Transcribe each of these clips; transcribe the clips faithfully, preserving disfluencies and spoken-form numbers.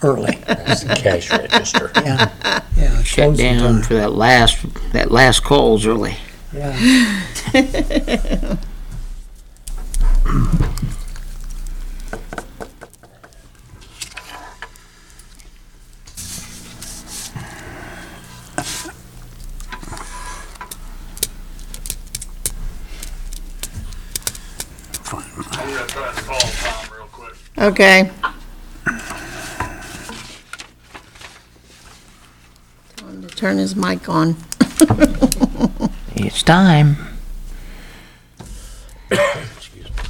early. It's the cash register. Yeah, yeah. Shut closing down time. for that last, that last calls early. Yeah. I'm gonna try to call Tom real quick. Okay. Tell him to turn his mic on. It's time. Excuse me.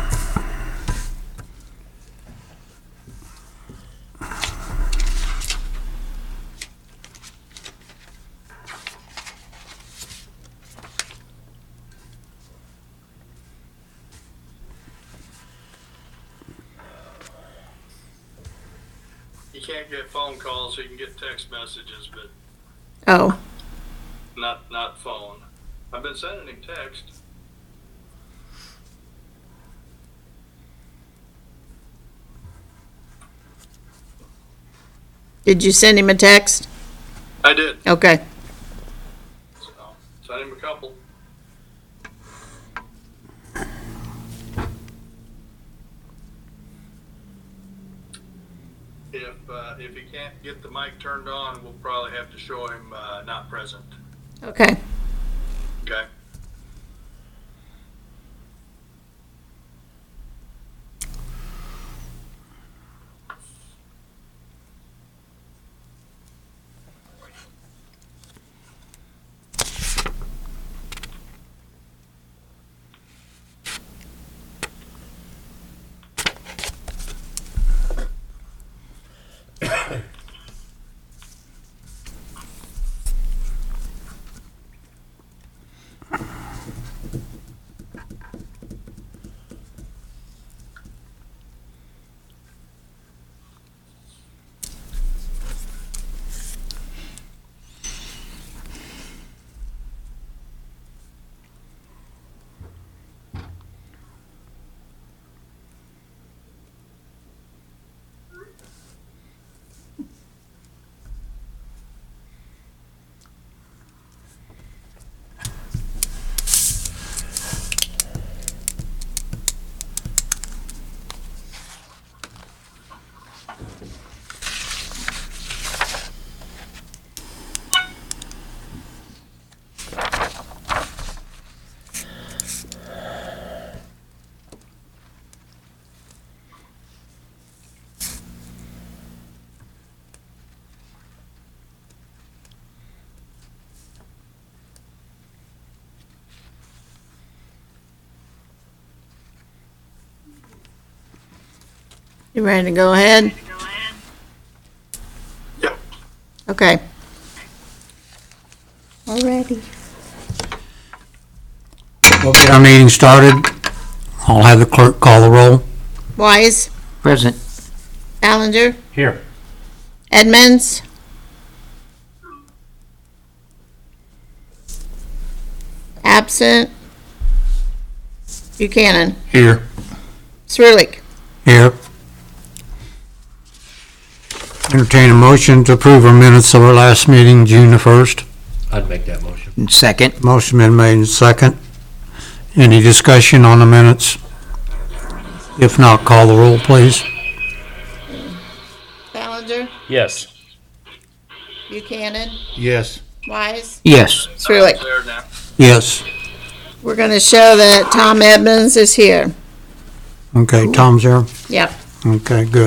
You can't get phone calls, so you can get text messages, but Oh, not, not phone. I've been sending him text. did you send him a text? I did, Okay. so, sent him a couple. If, uh, if he can't get the mic turned on, we'll probably have to show him, uh, not present, Okay. okay? You ready to go ahead? Yep. Okay. Already. We'll get our meeting started. I'll have the clerk call the roll. Wise, Present. Ballinger, Here. Edmonds. Absent. Buchanan. Here. Srulik. Here. Entertain a motion to approve our minutes of our last meeting, June the first. I'd make that motion. And second. Motion been made and second. Any discussion on the minutes? If not, call the roll, please. Ballinger, Yes. Buchanan, Yes. Wise, Yes. Srulik. There now. Yes. We're gonna show that Tom Edmonds is here. Okay, Tom's there? Yep. Okay, good.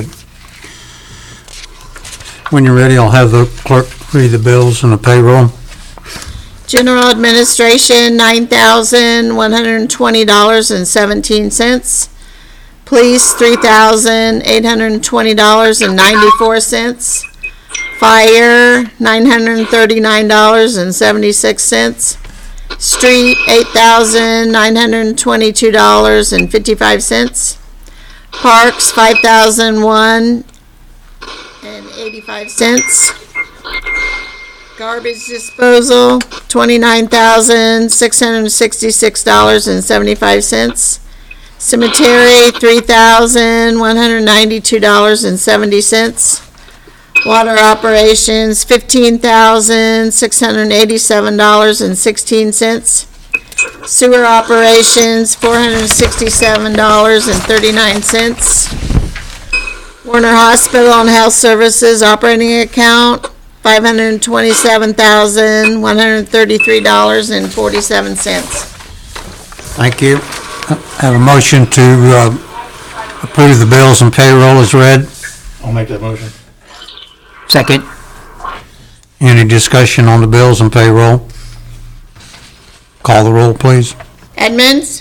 When you're ready, I'll have the clerk read the bills and the payroll. General Administration, nine thousand one hundred and twenty dollars and seventeen cents. Police, three thousand eight hundred and twenty dollars and ninety-four cents. Fire, nine hundred and thirty-nine dollars and seventy-six cents. Street, eight thousand nine hundred and twenty-two dollars and fifty-five cents. Parks, five thousand one and eighty-five cents. Garbage disposal, twenty-nine thousand six hundred and sixty-six dollars and seventy-five cents. Cemetery, three thousand one hundred and ninety-two dollars and seventy cents. Water operations, fifteen thousand, six hundred eighty-seven dollars and sixteen cents. Sewer operations, four hundred sixty-seven dollars and thirty-nine cents. Warner Hospital and Health Services operating account, five hundred twenty-seven thousand, one hundred thirty-three dollars and forty-seven cents. Thank you. Have a motion to uh, approve the bills and payroll as read. I'll make that motion. Second. Any discussion on the bills and payroll? Call the roll, please. Edmonds?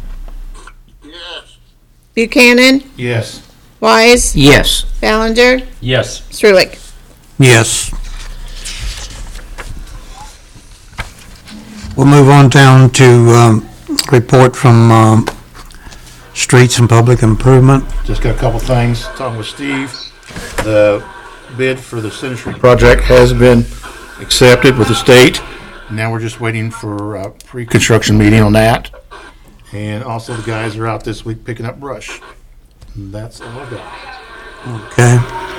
Yes. Buchanan? Yes. Wise? Yes. Ballinger? Yes. Strulick? Yes. We'll move on down to um, report from um, Streets and Public Improvement. Just got a couple things. Talking with Steve, the bid for the Center Street project has been accepted with the state. Now we're just waiting for a pre-construction meeting on that. And also the guys are out this week picking up brush. And that's all I've got. Okay.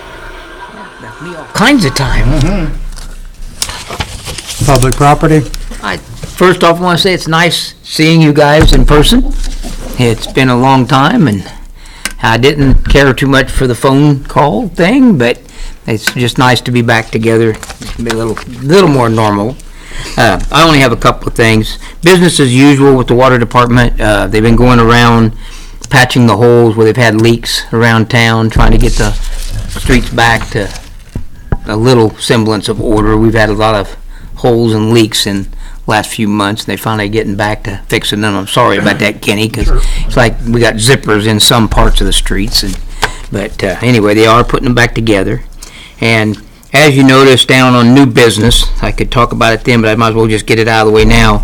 All kinds of time. Public property? I, first off, I want to say it's nice seeing you guys in person. It's been a long time, and I didn't care too much for the phone call thing, but it's just nice to be back together, be a little, little more normal. Uh, I only have a couple of things. Business as usual with the water department. Uh, they've been going around patching the holes where they've had leaks around town, trying to get the streets back to a little semblance of order. We've had a lot of holes and leaks in the last few months, and they finally getting back to fixing them. I'm sorry about that, Kenny, because it's like we got zippers in some parts of the streets. And but uh, anyway, they are putting them back together. And as you notice down on new business, I could talk about it then, but I might as well just get it out of the way now.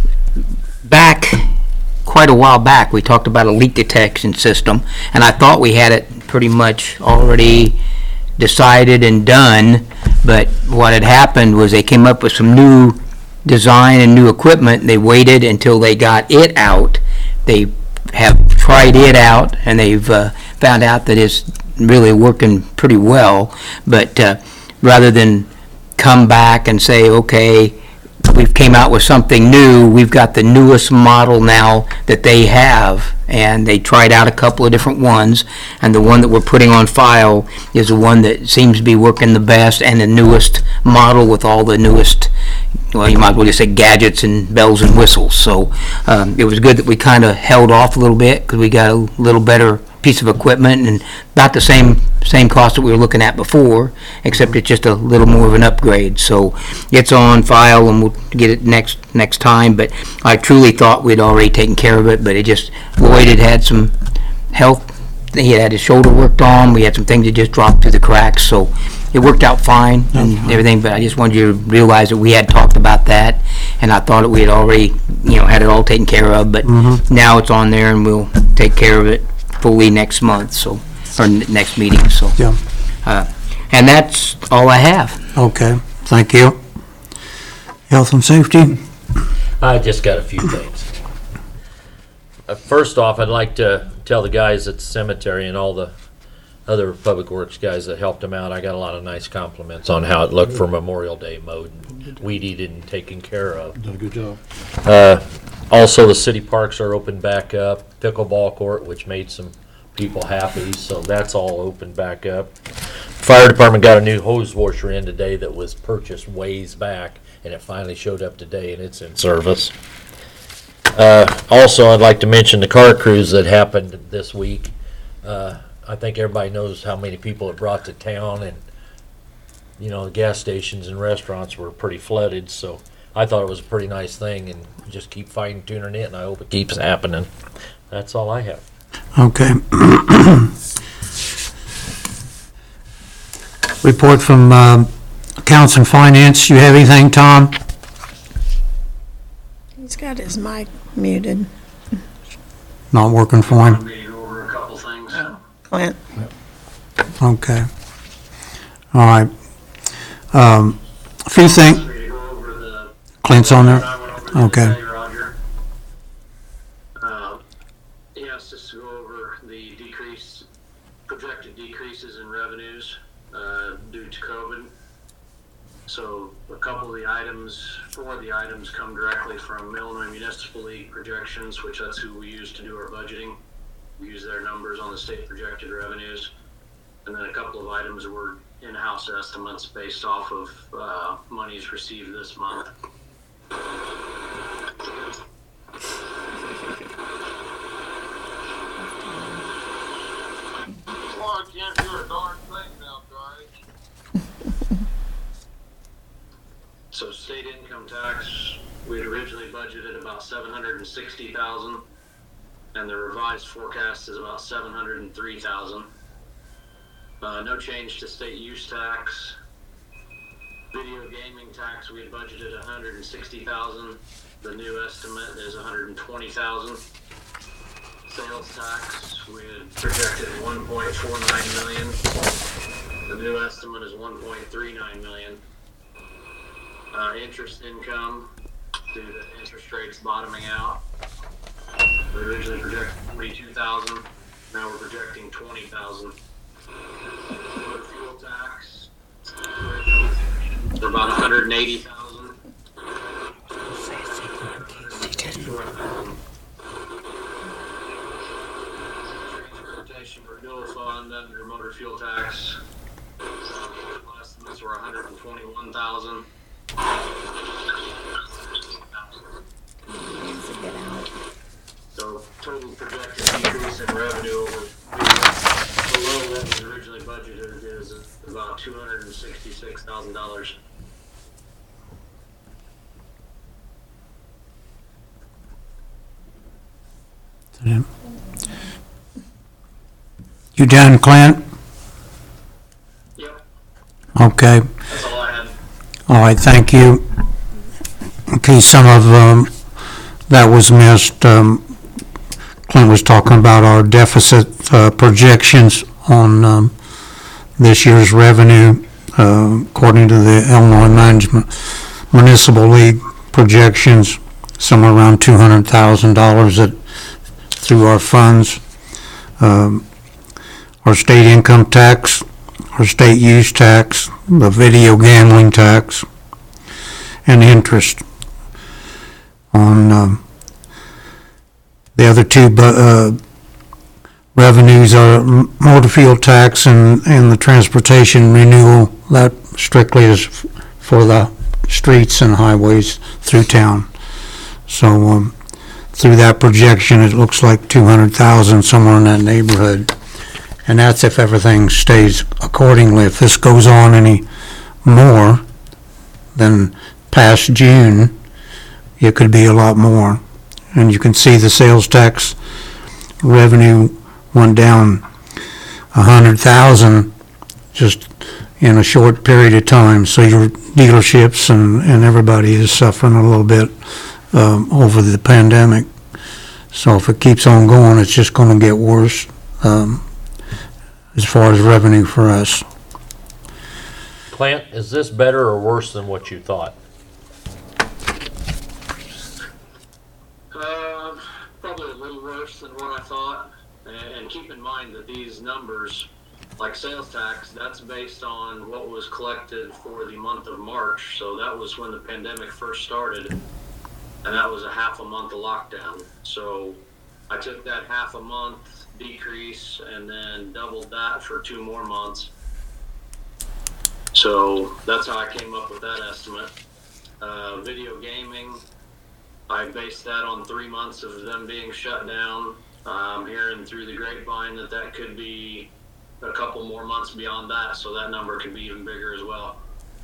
Back, quite a while back, we talked about a leak detection system, and I thought we had it pretty much already decided and done, but what had happened was they came up with some new design and new equipment. They waited until they got it out. They have tried it out, and they've uh, found out that it's really working pretty well, but uh, rather than come back and say, okay, we've came out with something new, we've got the newest model now that they have, and they tried out a couple of different ones, and the one that we're putting on file is the one that seems to be working the best and the newest model with all the newest, well, you might as well just say gadgets and bells and whistles. So um, it was good that we kind of held off a little bit because we got a little better piece of equipment and about the same same cost that we were looking at before, except it's just a little more of an upgrade. So it's on file, and we'll get it next next time. But I truly thought we'd already taken care of it, but it just, Lloyd had had some health. He had his shoulder worked on. We had some things that just dropped through the cracks, so it worked out fine and everything. But I just wanted you to realize that we had talked about that, and I thought that we had already, you know, had it all taken care of. But Mhm. now it's on there, and we'll take care of it fully next month, so, or n- next meeting, so. Yeah. Uh, and that's all I have. Okay, thank you. Health and safety? I just got a few things. Uh, First off, I'd like to tell the guys at the cemetery and all the other public works guys that helped them out, I got a lot of nice compliments on how it looked for Memorial Day mowed, and weeded and taken care of. Done a good job. Uh, Also, the city parks are open back up, pickleball court, which made some people happy, so that's all open back up. Fire department got a new hose washer in today that was purchased ways back, and it finally showed up today, and it's in service. Uh, also, I'd like to mention the car cruise that happened this week. Uh, I think everybody knows how many people it brought to town, and, you know, the gas stations and restaurants were pretty flooded, so I thought it was a pretty nice thing, and just keep fine tuning it, and I hope it keeps happening. That's all I have. Okay. Report from um, Accounts and Finance. You have anything, Tom? He's got his mic muted. Not working for him? Me over a couple things. Clint? Okay. All right. Um, A few things. Me to go over the. Clint's on there? I went over the Okay. other day, Roger. Uh, He asked us to go over the decrease, projected decreases in revenues. uh, due to COVID. So a couple of the items, four of the items come directly from Illinois Municipal League projections, which that's who we use to do our budgeting. We use their numbers on the state projected revenues. And then a couple of items were in-house estimates based off of uh, monies received this month. Oh, I can't hear a darn thing now, guys. So state income tax, we had originally budgeted about seven hundred and sixty thousand, and the revised forecast is about seven hundred and three thousand. Uh, no change to state use tax. Video gaming tax, we had budgeted one hundred and sixty thousand. The new estimate is one hundred and twenty thousand. Sales tax, we had projected one point four nine million. The new estimate is one point three nine million. Uh, interest income, due to interest rates bottoming out, we originally projected forty-two thousand. Now we're projecting twenty thousand. Motor fuel tax, for about one hundred and eighty thousand. Transportation renewal fund under motor fuel tax. Estimates were one hundred and twenty-one thousand. So total projected decrease in revenue over below what was originally budgeted is about two hundred and sixty-six thousand dollars. You done, Clint? Yep, Okay. that's all I had. All right, thank you. Okay, some of um, that was missed. Um, Clint was talking about our deficit uh, projections on um, this year's revenue, uh, according to the Illinois Management Municipal League projections, somewhere around two hundred thousand dollars that through our funds. Um, our state income tax, our state use tax, the video gambling tax, and interest on um, the other two bu- uh, revenues are m- motor fuel tax and, and the transportation renewal. That strictly is f- for the streets and highways through town. So um, through that projection, it looks like two hundred thousand, somewhere in that neighborhood. And that's if everything stays accordingly. If this goes on any more than past June, it could be a lot more. And you can see the sales tax revenue went down a hundred thousand just in a short period of time. So your dealerships and, and everybody is suffering a little bit um, over the pandemic. So if it keeps on going, it's just going to get worse. Um, as far as revenue for us. Clint, is this better or worse than what you thought? Uh, probably a little worse than what I thought. And, and keep in mind that these numbers, like sales tax, that's based on what was collected for the month of March. So that was when the pandemic first started. And that was a half a month of lockdown. So I took that half a month decrease and then doubled that for two more months. So that's how I came up with that estimate. Uh, video gaming, I based that on three months of them being shut down. I'm hearing through the grapevine that that could be a couple more months beyond that, so that number could be even bigger as well.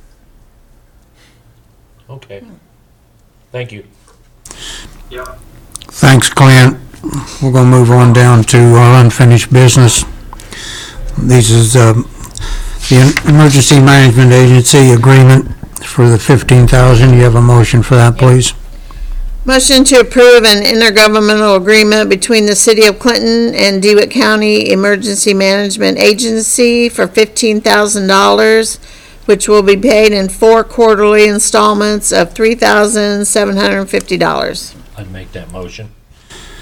Okay. Thank you. Yep. Thanks, Clint. We're going to move on down to our unfinished business. This is um, the Emergency Management Agency agreement for the fifteen thousand dollars. You have a motion for that, please? Motion to approve an intergovernmental agreement between the City of Clinton and DeWitt County Emergency Management Agency for fifteen thousand dollars, which will be paid in four quarterly installments of three thousand seven hundred fifty dollars. I'd make that motion.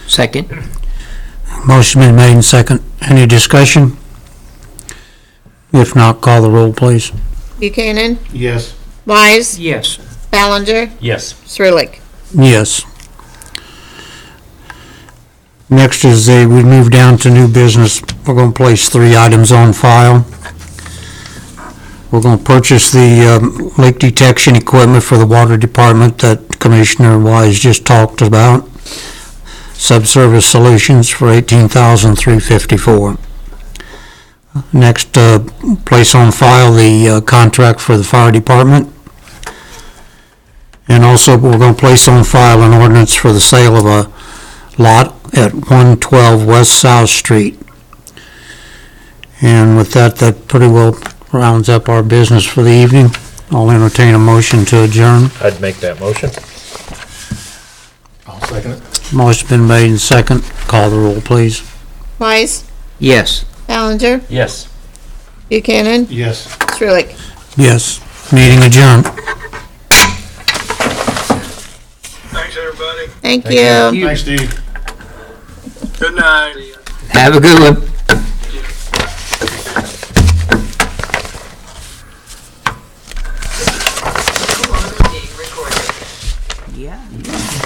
Second. Motion been made and second. Any discussion? If not, call the roll, please. Buchanan, Yes. Wise, Yes. Ballinger, Yes. Sirlik. Yes. Next is the, we move down to new business. We're gonna place three items on file. We're gonna purchase the um, leak detection equipment for the water department that Commissioner Wise just talked about. Subsurface Solutions for eighteen thousand three hundred fifty-four dollars. Next, uh, place on file the uh, contract for the fire department. And also, we're gonna place on file an ordinance for the sale of a lot at one twelve West South Street. And with that, that pretty well rounds up our business for the evening. I'll entertain a motion to adjourn. I'd make that motion. I'll second it. Motion's been made and second. Call the roll, please. Wise, Yes. Ballinger, Yes. Buchanan, Yes. Sirlik. Yes. Meeting adjourned. Thanks, everybody. Thank Thank you. you. Thanks, Steve. Good night. Have a good one.